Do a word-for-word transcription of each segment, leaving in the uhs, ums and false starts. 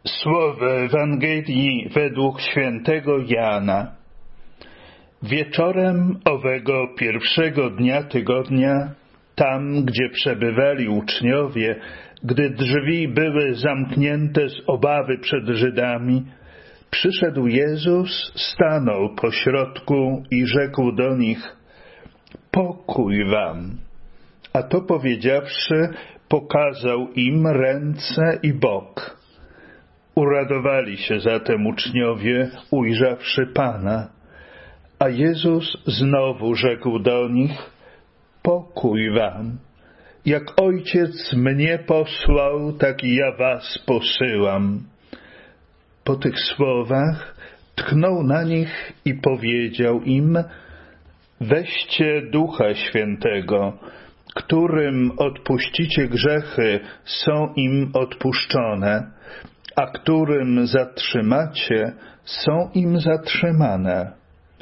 Słowo Ewangelii według świętego Jana. Wieczorem owego pierwszego dnia tygodnia, tam, gdzie przebywali uczniowie, gdy drzwi były zamknięte z obawy przed Żydami, przyszedł Jezus, stanął pośrodku i rzekł do nich: pokój wam. A to powiedziawszy, pokazał im ręce i bok. Uradowali się zatem uczniowie, ujrzawszy Pana. A Jezus znowu rzekł do nich: pokój wam. Jak Ojciec mnie posłał, tak i ja was posyłam. Po tych słowach tknął na nich i powiedział im: weźcie Ducha Świętego, którym odpuścicie grzechy, są im odpuszczone, a którym zatrzymacie, są im zatrzymane.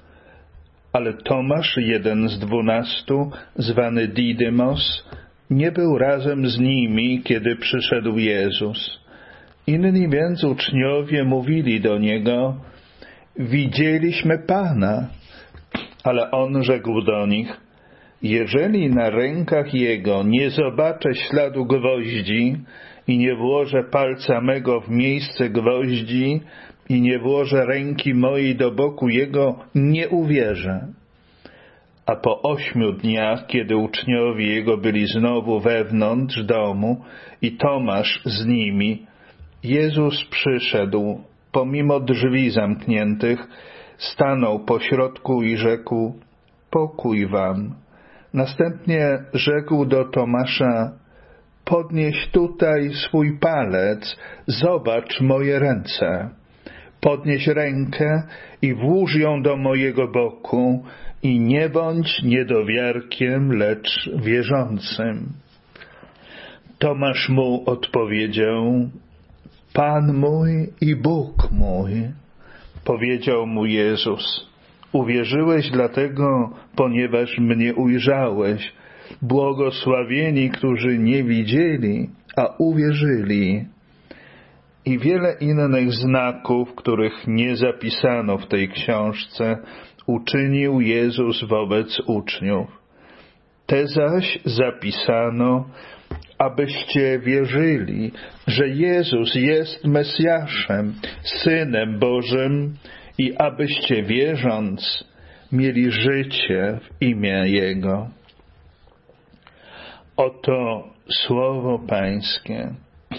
Ale Tomasz, jeden z dwunastu, zwany Didymos, nie był razem z nimi, kiedy przyszedł Jezus. Inni więc uczniowie mówili do Niego: widzieliśmy Pana. Ale On rzekł do nich: jeżeli na rękach Jego nie zobaczę śladu gwoździ i nie włożę palca mego w miejsce gwoździ i nie włożę ręki mojej do boku Jego, nie uwierzę. A po ośmiu dniach, kiedy uczniowie Jego byli znowu wewnątrz domu i Tomasz z nimi, Jezus przyszedł, pomimo drzwi zamkniętych, stanął pośrodku i rzekł: pokój wam. Następnie rzekł do Tomasza: podnieś tutaj swój palec, zobacz moje ręce. Podnieś rękę i włóż ją do mojego boku i nie bądź niedowiarkiem, lecz wierzącym. Tomasz mu odpowiedział: Pan mój i Bóg mój. Powiedział mu Jezus: uwierzyłeś dlatego, ponieważ mnie ujrzałeś. Błogosławieni, którzy nie widzieli, a uwierzyli. I wiele innych znaków, których nie zapisano w tej książce, uczynił Jezus wobec uczniów. Te zaś zapisano, abyście wierzyli, że Jezus jest Mesjaszem, Synem Bożym, i abyście wierząc mieli życie w imię Jego. Oto słowo Pańskie.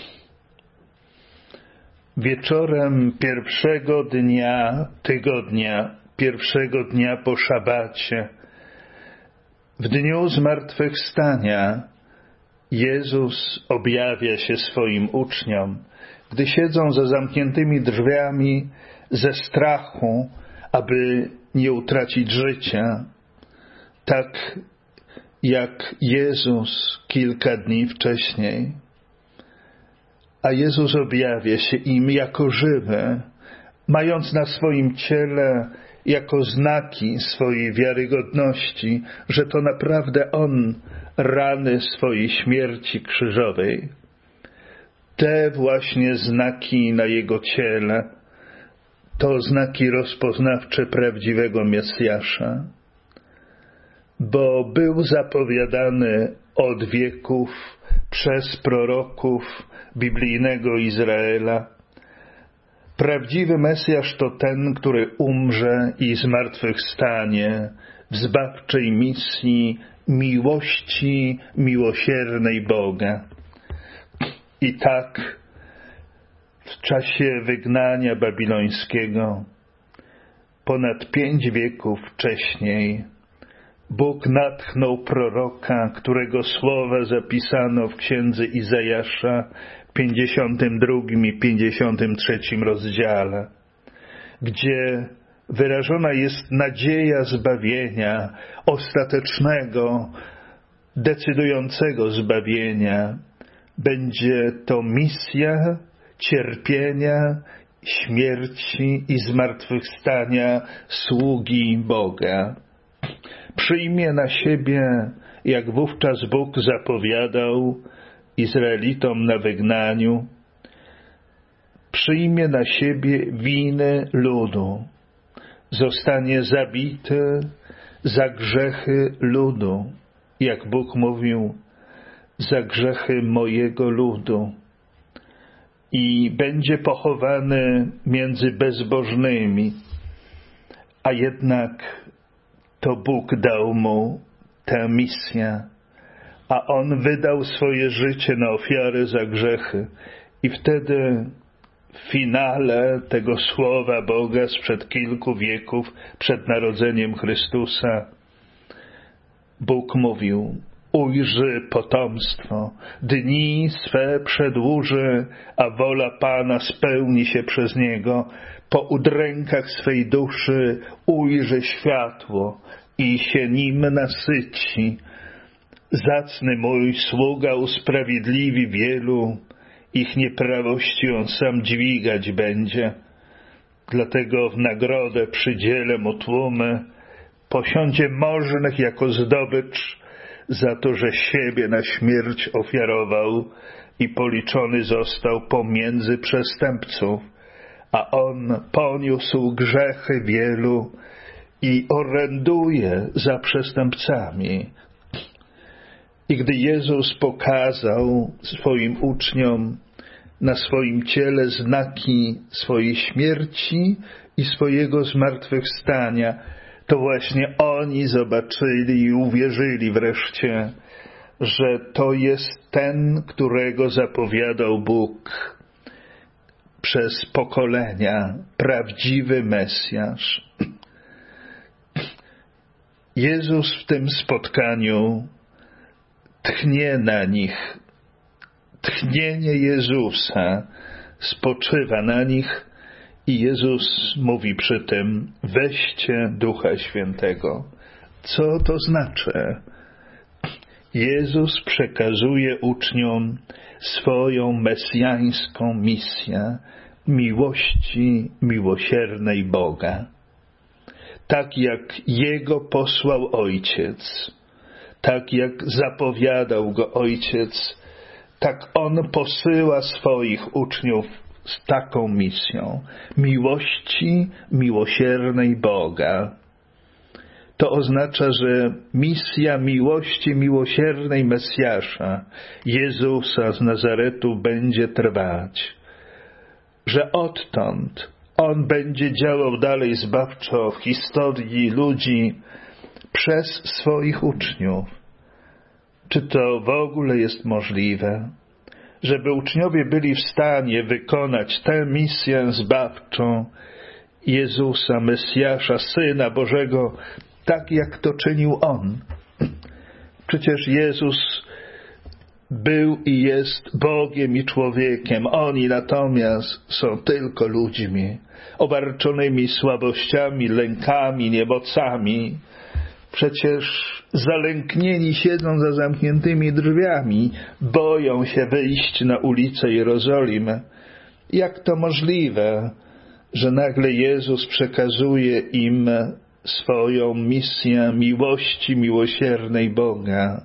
Wieczorem pierwszego dnia tygodnia, pierwszego dnia po szabacie, w dniu zmartwychwstania, Jezus objawia się swoim uczniom, gdy siedzą za zamkniętymi drzwiami ze strachu, aby nie utracić życia, tak jak Jezus kilka dni wcześniej. A Jezus objawia się im jako żywy, mając na swoim ciele jako znaki swojej wiarygodności, że to naprawdę On rany swojej śmierci krzyżowej. Te właśnie znaki na Jego ciele to znaki rozpoznawcze prawdziwego Mesjasza, bo był zapowiadany od wieków przez proroków biblijnego Izraela. Prawdziwy Mesjasz to ten, który umrze i zmartwychwstanie w zbawczej misji miłości miłosiernej Boga. I tak w czasie wygnania babilońskiego, ponad pięć wieków wcześniej, Bóg natchnął proroka, którego słowa zapisano w księdze Izajasza, pięćdziesiątym drugim i pięćdziesiątym trzecim rozdziale, gdzie wyrażona jest nadzieja zbawienia, ostatecznego, decydującego zbawienia. Będzie to misja cierpienia, śmierci i zmartwychwstania sługi Boga. Przyjmie na siebie, jak wówczas Bóg zapowiadał Izraelitom na wygnaniu, przyjmie na siebie winy ludu, zostanie zabity za grzechy ludu, jak Bóg mówił, za grzechy mojego ludu, i będzie pochowany między bezbożnymi, a jednak to Bóg dał mu tę misję, a on wydał swoje życie na ofiarę za grzechy. I wtedy w finale tego słowa Boga sprzed kilku wieków, przed narodzeniem Chrystusa, Bóg mówił: ujrzy potomstwo, dni swe przedłuży, a wola Pana spełni się przez niego. Po udrękach swej duszy ujrzy światło i się nim nasyci. Zacny mój sługa usprawiedliwi wielu, ich nieprawości on sam dźwigać będzie. Dlatego w nagrodę przydzielę mu tłumy, posiądzie możnych jako zdobycz, za to, że siebie na śmierć ofiarował i policzony został pomiędzy przestępców, a on poniósł grzechy wielu i oręduje za przestępcami. I gdy Jezus pokazał swoim uczniom na swoim ciele znaki swojej śmierci i swojego zmartwychwstania, to właśnie oni zobaczyli i uwierzyli wreszcie, że to jest ten, którego zapowiadał Bóg przez pokolenia, prawdziwy Mesjasz. Jezus w tym spotkaniu tchnie na nich. Tchnienie Jezusa spoczywa na nich i Jezus mówi przy tym: weźcie Ducha Świętego. Co to znaczy? Jezus przekazuje uczniom swoją mesjańską misję miłości miłosiernej Boga. Tak jak Jego posłał Ojciec, tak jak zapowiadał Go Ojciec, tak On posyła swoich uczniów z taką misją miłości miłosiernej Boga. To oznacza, że misja miłości miłosiernej Mesjasza, Jezusa z Nazaretu, będzie trwać. Że odtąd On będzie działał dalej zbawczo w historii ludzi przez swoich uczniów. Czy to w ogóle jest możliwe, żeby uczniowie byli w stanie wykonać tę misję zbawczą Jezusa, Mesjasza, Syna Bożego, tak jak to czynił On? Przecież Jezus był i jest Bogiem i człowiekiem. Oni natomiast są tylko ludźmi, obarczonymi słabościami, lękami, niemocami. Przecież zalęknieni siedzą za zamkniętymi drzwiami, boją się wyjść na ulicę Jerozolimy. Jak to możliwe, że nagle Jezus przekazuje im swoją misję miłości miłosiernej Boga?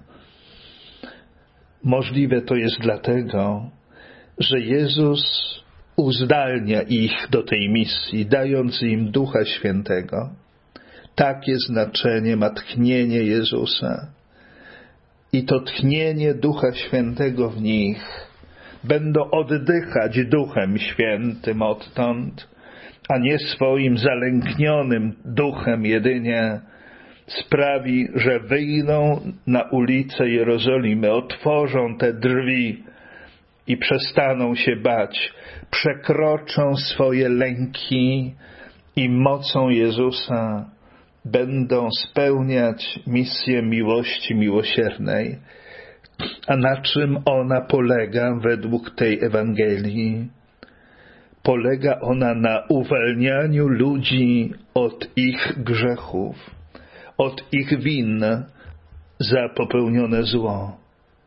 Możliwe to jest dlatego, że Jezus uzdalnia ich do tej misji, dając im Ducha Świętego. Takie znaczenie ma tchnienie Jezusa. I to tchnienie Ducha Świętego w nich. Będą oddychać Duchem Świętym odtąd, a nie swoim zalęknionym duchem jedynie, sprawi, że wyjdą na ulicę Jerozolimy, otworzą te drzwi i przestaną się bać, przekroczą swoje lęki i mocą Jezusa będą spełniać misję miłości miłosiernej. A na czym ona polega według tej Ewangelii? Polega ona na uwalnianiu ludzi od ich grzechów, od ich win za popełnione zło.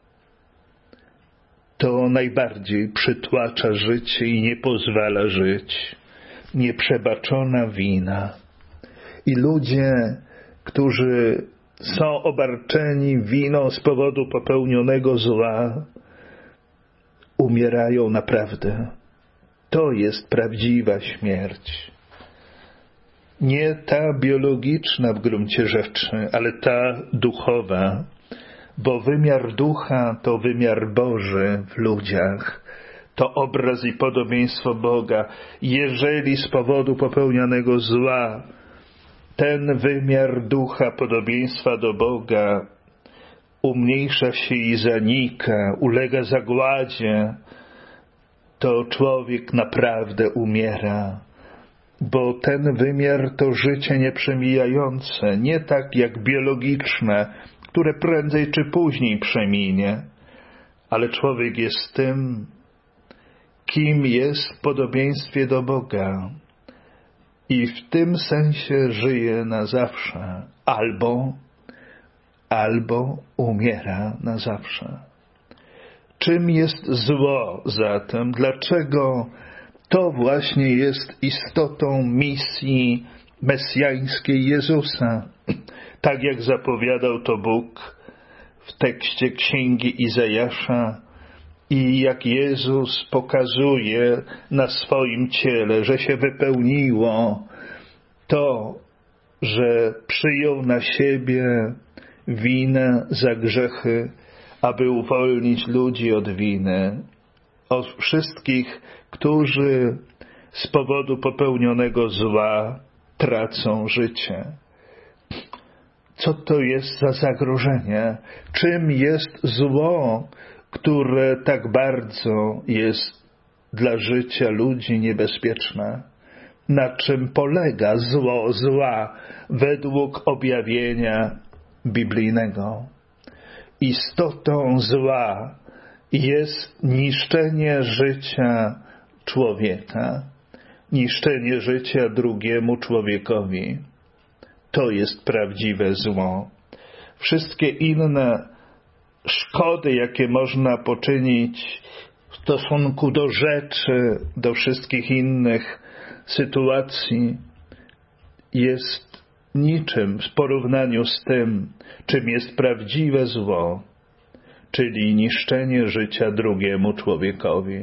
To najbardziej przytłacza życie i nie pozwala żyć. Nieprzebaczona wina. I ludzie, którzy są obarczeni winą z powodu popełnionego zła, umierają naprawdę. To jest prawdziwa śmierć. Nie ta biologiczna w gruncie rzeczy, ale ta duchowa, bo wymiar ducha to wymiar Boży w ludziach. To obraz i podobieństwo Boga. Jeżeli z powodu popełnionego zła ten wymiar ducha, podobieństwa do Boga umniejsza się i zanika, ulega zagładzie, to człowiek naprawdę umiera. Bo ten wymiar to życie nieprzemijające, nie tak jak biologiczne, które prędzej czy później przeminie, ale człowiek jest tym, kim jest w podobieństwie do Boga i w tym sensie żyje na zawsze, albo, albo umiera na zawsze. Czym jest zło zatem? Dlaczego to właśnie jest istotą misji mesjańskiej Jezusa? Tak jak zapowiadał to Bóg w tekście Księgi Izajasza i jak Jezus pokazuje na swoim ciele, że się wypełniło to, że przyjął na siebie winę za grzechy, aby uwolnić ludzi od winy, od wszystkich, którzy z powodu popełnionego zła tracą życie. Co to jest za zagrożenie? Czym jest zło, które tak bardzo jest dla życia ludzi niebezpieczne? Na czym polega zło zła według objawienia biblijnego? Istotą zła jest niszczenie życia człowieka, niszczenie życia drugiemu człowiekowi. To jest prawdziwe zło. Wszystkie inne szkody, jakie można poczynić w stosunku do rzeczy, do wszystkich innych sytuacji, jest niczym w porównaniu z tym, czym jest prawdziwe zło, czyli niszczenie życia drugiemu człowiekowi.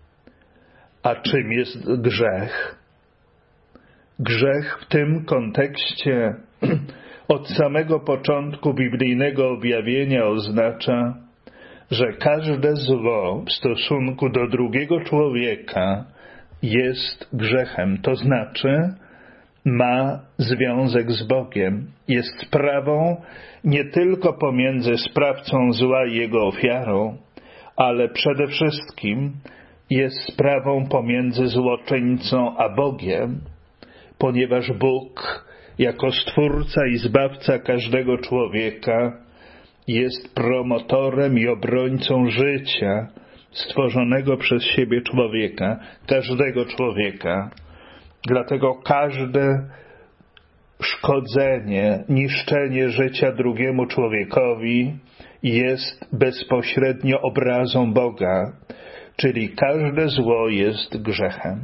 A czym jest grzech? Grzech w tym kontekście od samego początku biblijnego objawienia oznacza, że każde zło w stosunku do drugiego człowieka jest grzechem. To znaczy ma związek z Bogiem. Jest sprawą nie tylko pomiędzy sprawcą zła i jego ofiarą, ale przede wszystkim jest sprawą pomiędzy złoczyńcą a Bogiem, ponieważ Bóg jako Stwórca i Zbawca każdego człowieka jest promotorem i obrońcą życia stworzonego przez siebie człowieka, każdego człowieka. Dlatego każde szkodzenie, niszczenie życia drugiemu człowiekowi jest bezpośrednio obrazą Boga, czyli każde zło jest grzechem.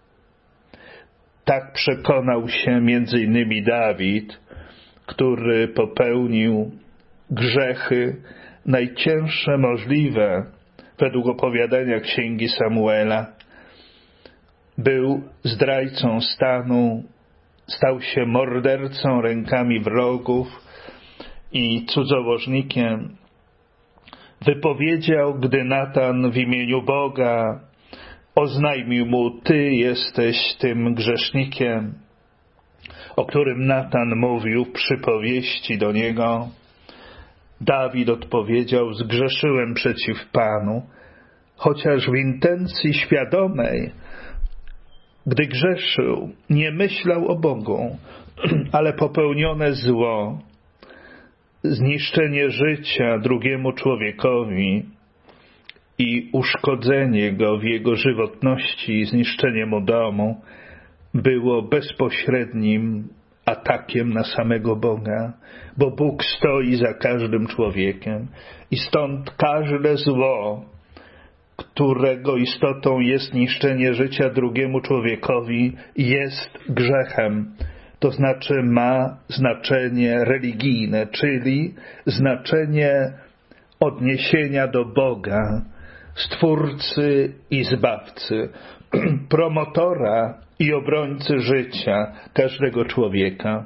Tak przekonał się między innymi Dawid, który popełnił grzechy najcięższe możliwe według opowiadania Księgi Samuela. Był zdrajcą stanu, stał się mordercą rękami wrogów i cudzołożnikiem. Wypowiedział, gdy Natan w imieniu Boga oznajmił mu: Ty jesteś tym grzesznikiem, o którym Natan mówił w przypowieści do niego. Dawid odpowiedział: Zgrzeszyłem przeciw Panu, chociaż w intencji świadomej, gdy grzeszył, nie myślał o Bogu, ale popełnione zło, zniszczenie życia drugiemu człowiekowi i uszkodzenie go w jego żywotności, zniszczenie mu domu, było bezpośrednim atakiem na samego Boga, bo Bóg stoi za każdym człowiekiem i stąd każde zło, którego istotą jest niszczenie życia drugiemu człowiekowi, jest grzechem. To znaczy ma znaczenie religijne, czyli znaczenie odniesienia do Boga, Stwórcy i Zbawcy, promotora i obrońcy życia każdego człowieka.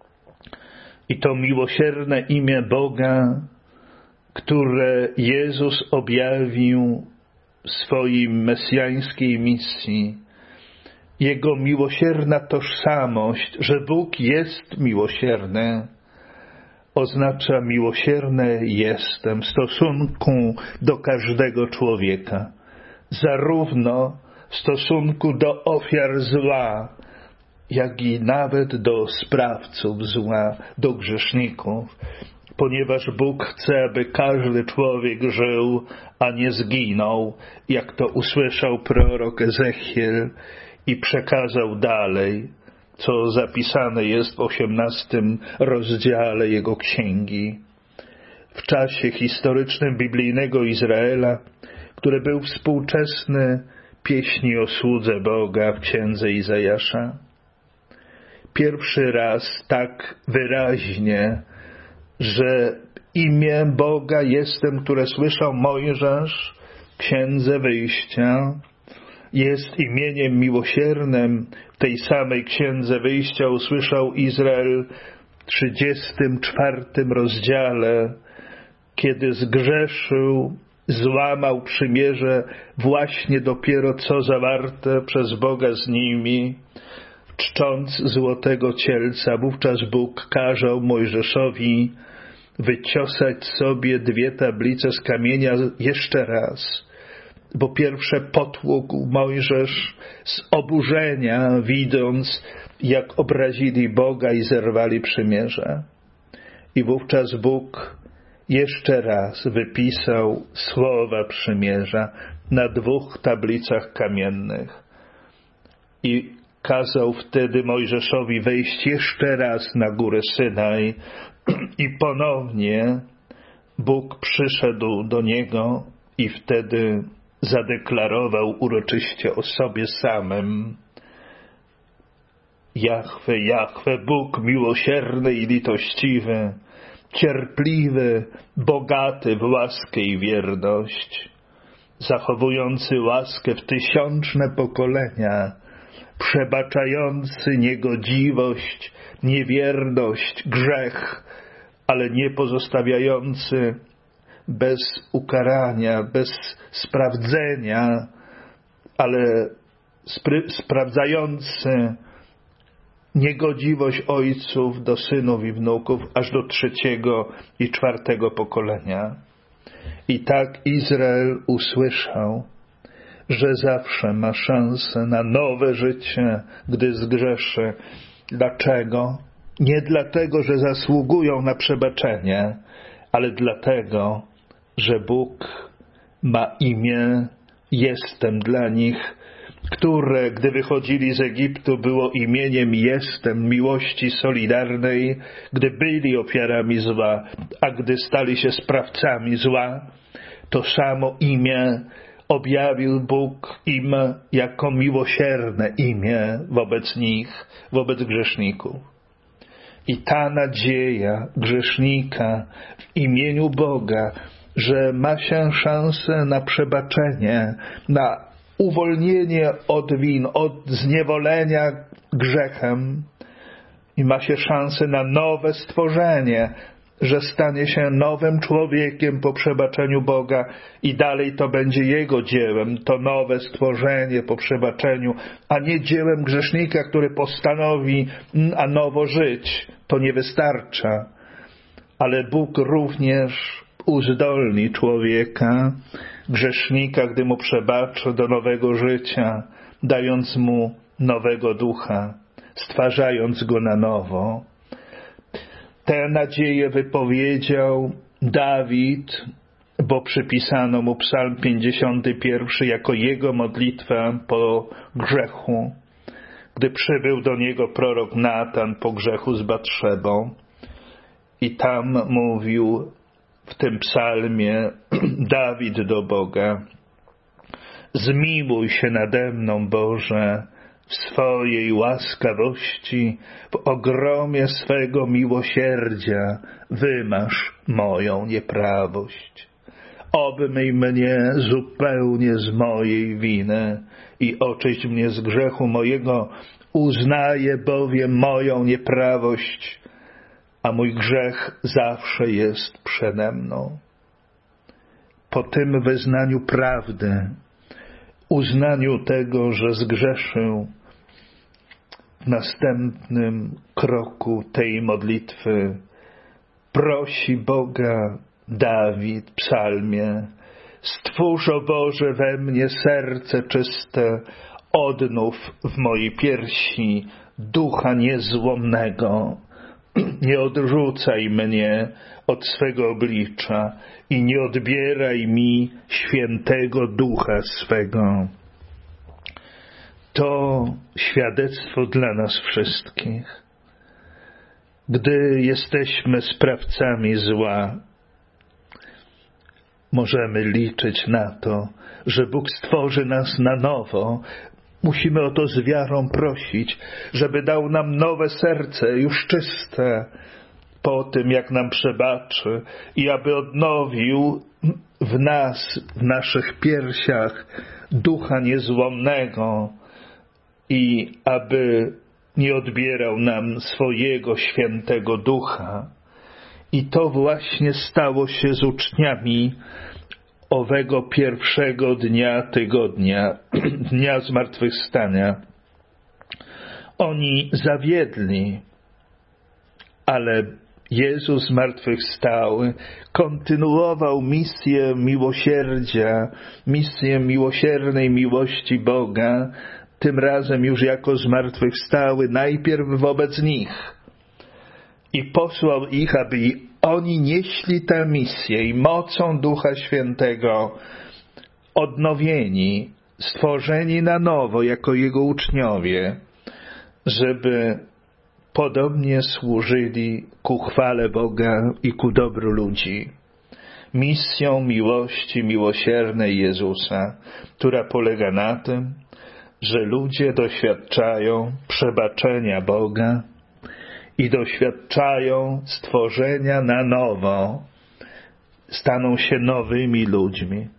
I to miłosierne imię Boga, które Jezus objawił w swojej mesjańskiej misji, Jego miłosierna tożsamość, że Bóg jest miłosierny, oznacza miłosierne jestem w stosunku do każdego człowieka, zarówno w stosunku do ofiar zła, jak i nawet do sprawców zła, do grzeszników, ponieważ Bóg chce, aby każdy człowiek żył, a nie zginął, jak to usłyszał prorok Ezechiel i przekazał dalej, co zapisane jest w osiemnastym rozdziale jego księgi. W czasie historycznym biblijnego Izraela, który był współczesny pieśni o słudze Boga w księdze Izajasza, pierwszy raz tak wyraźnie, że imię Boga jestem, które słyszał Mojżesz w księdze Wyjścia, jest imieniem miłosiernym. W tej samej księdze Wyjścia usłyszał Izrael w trzydziestym czwartym rozdziale, kiedy zgrzeszył, złamał przymierze właśnie dopiero co zawarte przez Boga z nimi, czcząc złotego cielca. Wówczas Bóg kazał Mojżeszowi wyciosać sobie dwie tablice z kamienia jeszcze raz, bo pierwsze potłukł Mojżesz z oburzenia, widząc, jak obrazili Boga i zerwali przymierze. I wówczas Bóg jeszcze raz wypisał słowa przymierza na dwóch tablicach kamiennych i kazał wtedy Mojżeszowi wejść jeszcze raz na górę Synaj i ponownie Bóg przyszedł do niego i wtedy zadeklarował uroczyście o sobie samym: Jahwe, Jahwe, Bóg miłosierny i litościwy, cierpliwy, bogaty w łaskę i wierność, zachowujący łaskę w tysiączne pokolenia, przebaczający niegodziwość, niewierność, grzech, ale nie pozostawiający bez ukarania, bez sprawdzenia, ale sprawdzający niegodziwość ojców do synów i wnuków, aż do trzeciego i czwartego pokolenia. I tak Izrael usłyszał, że zawsze ma szansę na nowe życie, gdy zgrzeszy. Dlaczego? Nie dlatego, że zasługują na przebaczenie, ale dlatego, że Bóg ma imię Jestem dla nich, które, gdy wychodzili z Egiptu, było imieniem Jestem, miłości solidarnej, gdy byli ofiarami zła, a gdy stali się sprawcami zła, to samo imię objawił Bóg im jako miłosierne imię wobec nich, wobec grzeszników. I ta nadzieja grzesznika w imieniu Boga, że ma się szansę na przebaczenie, na uwolnienie od win, od zniewolenia grzechem i ma się szansę na nowe stworzenie, że stanie się nowym człowiekiem po przebaczeniu Boga i dalej to będzie Jego dziełem, to nowe stworzenie po przebaczeniu, a nie dziełem grzesznika, który postanowi a nowo żyć. To nie wystarcza. Ale Bóg również uzdolni człowieka, grzesznika, gdy mu przebaczy, do nowego życia, dając mu nowego ducha, stwarzając go na nowo. Tę nadzieję wypowiedział Dawid, bo przypisano mu Psalm pięćdziesiąty pierwszy jako jego modlitwę po grzechu, gdy przybył do niego prorok Natan po grzechu z Batszebą. I tam mówił w tym psalmie Dawid do Boga: zmiłuj się nade mną, Boże, w swojej łaskawości, w ogromie swego miłosierdzia wymasz moją nieprawość. obmyj mnie zupełnie z mojej winy i oczyść mnie z grzechu mojego. Uznaję bowiem moją nieprawość, a mój grzech zawsze jest przede mną. Po tym wyznaniu prawdy, uznaniu tego, że zgrzeszył, w następnym kroku tej modlitwy prosi Boga Dawid w psalmie: stwórz, o Boże, we mnie serce czyste, odnów w mojej piersi ducha niezłomnego. Nie odrzucaj mnie od swego oblicza i nie odbieraj mi świętego ducha swego. To świadectwo dla nas wszystkich. Gdy jesteśmy sprawcami zła, możemy liczyć na to, że Bóg stworzy nas na nowo. Musimy o to z wiarą prosić, żeby dał nam nowe serce, już czyste, po tym jak nam przebaczy, i aby odnowił w nas, w naszych piersiach ducha niezłomnego i aby nie odbierał nam swojego świętego ducha. I to właśnie stało się z uczniami owego pierwszego dnia tygodnia, dnia zmartwychwstania. Oni zawiedli, ale Jezus zmartwychwstały kontynuował misję miłosierdzia, misję miłosiernej miłości Boga, tym razem już jako zmartwychwstały, najpierw wobec nich. I posłał ich, aby oni nieśli tę misję i mocą Ducha Świętego odnowieni, stworzeni na nowo jako Jego uczniowie, żeby podobnie służyli ku chwale Boga i ku dobru ludzi. Misją miłości miłosiernej Jezusa, która polega na tym, że ludzie doświadczają przebaczenia Boga i doświadczają stworzenia na nowo, staną się nowymi ludźmi.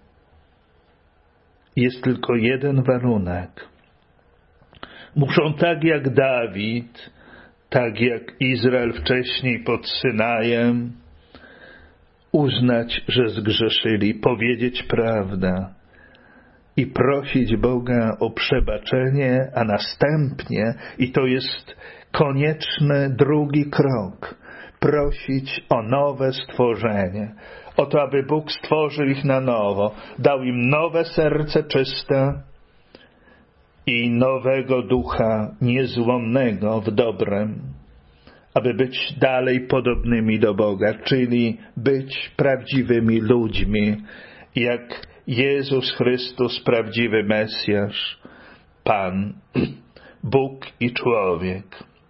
Jest tylko jeden warunek. Muszą tak jak Dawid, tak jak Izrael wcześniej pod Synajem, uznać, że zgrzeszyli, powiedzieć prawdę i prosić Boga o przebaczenie, a następnie, i to jest konieczny drugi krok, prosić o nowe stworzenie, o to, aby Bóg stworzył ich na nowo, dał im nowe serce czyste i nowego ducha niezłomnego w dobrem, aby być dalej podobnymi do Boga, czyli być prawdziwymi ludźmi, jak Jezus Chrystus, prawdziwy Mesjasz, Pan, Bóg i człowiek.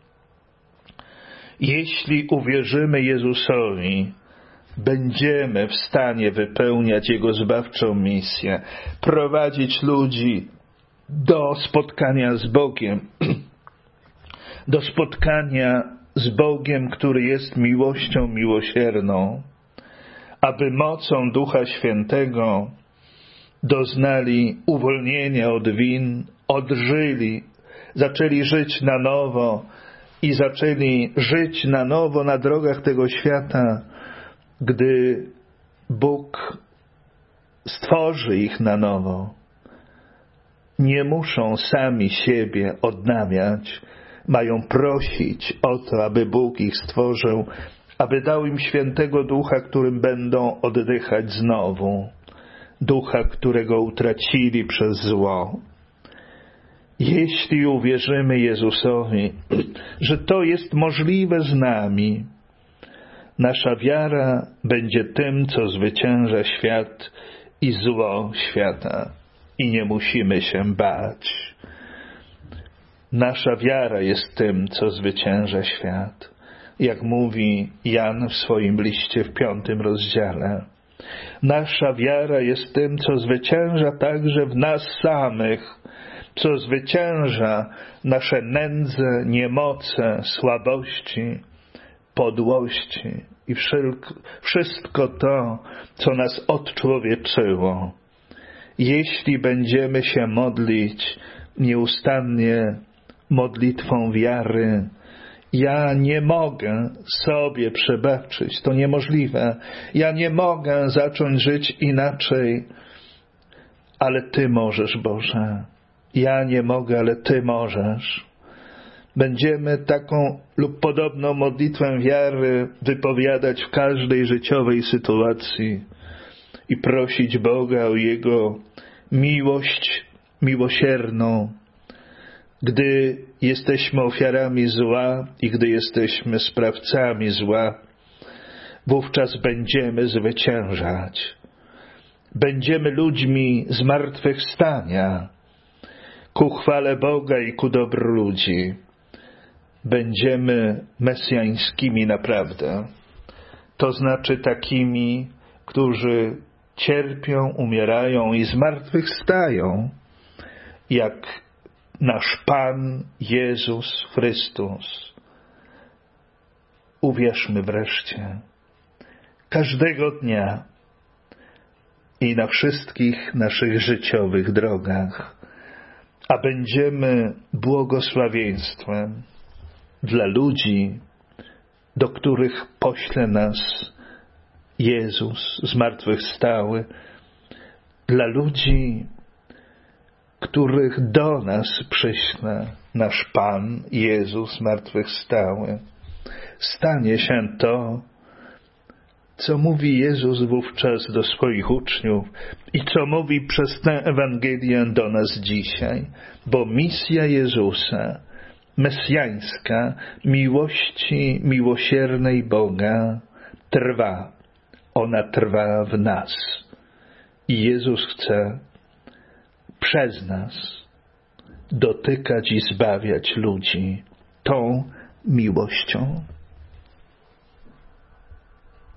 Jeśli uwierzymy Jezusowi, będziemy w stanie wypełniać Jego zbawczą misję, prowadzić ludzi do spotkania z Bogiem, do spotkania z Bogiem, który jest miłością miłosierną, aby mocą Ducha Świętego doznali uwolnienia od win, odżyli, zaczęli żyć na nowo i zaczęli żyć na nowo na drogach tego świata, gdy Bóg stworzy ich na nowo. Nie muszą sami siebie odnawiać, mają prosić o to, aby Bóg ich stworzył, aby dał im świętego Ducha, którym będą oddychać znowu. Ducha, którego utracili przez zło. Jeśli uwierzymy Jezusowi, że to jest możliwe z nami, nasza wiara będzie tym, co zwycięża świat i zło świata. I nie musimy się bać. Nasza wiara jest tym, co zwycięża świat. Jak mówi Jan w swoim liście w piątym rozdziale. Nasza wiara jest tym, co zwycięża także w nas samych, co zwycięża nasze nędze, niemoce, słabości, podłości i wszelk, wszystko to, co nas odczłowieczyło. Jeśli będziemy się modlić nieustannie modlitwą wiary, ja nie mogę sobie przebaczyć, to niemożliwe. Ja nie mogę zacząć żyć inaczej, ale Ty możesz, Boże. Ja nie mogę, ale Ty możesz. Będziemy taką lub podobną modlitwę wiary wypowiadać w każdej życiowej sytuacji i prosić Boga o Jego miłość miłosierną, gdy jesteśmy ofiarami zła i gdy jesteśmy sprawcami zła. Wówczas będziemy zwyciężać. Będziemy ludźmi zmartwychwstania ku chwale Boga i ku dobru ludzi. Będziemy mesjańskimi naprawdę. To znaczy takimi, którzy cierpią, umierają i zmartwychwstają, jak nasz Pan Jezus Chrystus. Uwierzmy wreszcie, każdego dnia i na wszystkich naszych życiowych drogach, a będziemy błogosławieństwem dla ludzi, do których pośle nas Jezus zmartwychwstały, dla ludzi, których do nas przyśle nasz Pan Jezus zmartwychwstały. Stanie się to, co mówi Jezus wówczas do swoich uczniów i co mówi przez tę Ewangelię do nas dzisiaj, bo misja Jezusa, mesjańska, miłości miłosiernej Boga trwa. Ona trwa w nas. I Jezus chce przez nas dotykać i zbawiać ludzi tą miłością.